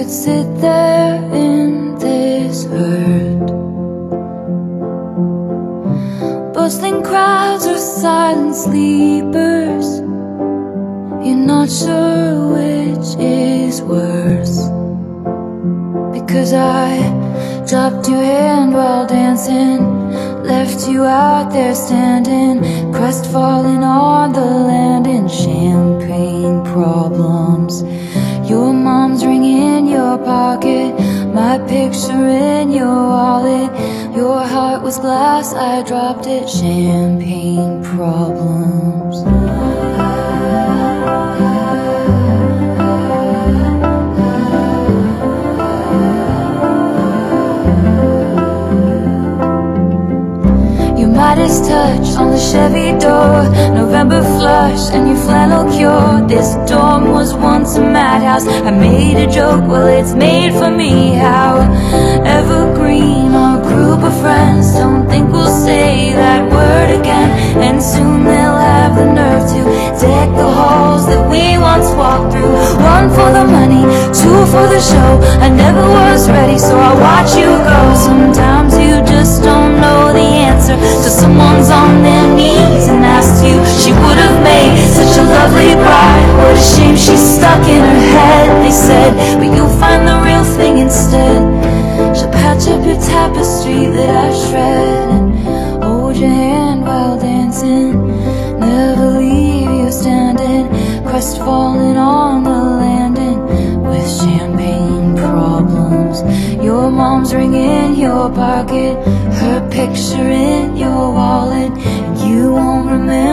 could sit there in this hurt. Bustling crowds or silent sleepers, you're not sure which is worse. Because I dropped your hand while dancing, left you out there standing, crestfallen on the land in champagne problems. Your mom's ring in your pocket, my picture in your wallet. Your heart was glass, I dropped it, champagne problems. Midas touch on the Chevy door, November flush and your flannel cure. This dorm was once a madhouse. I made a joke, well it's made for me. How evergreen our group of friends, don't think we'll say that word again. And soon they'll have the nerve to deck the halls that we once walked through. One for the money, two for the show. I never was ready, so I watch you go. Sometimes you just don't know the answer till someone's on their knees and asks you. She would have made such a lovely bride. What a shame she's stuck in her head, they said, but you'll find the real thing instead. She'll patch up your tapestry that I shred and hold your hand while dancing, never leave you standing, crestfallen on the landing with champagne problems. Your mom's ring in your pocket, her picture in your wallet, and you won't remember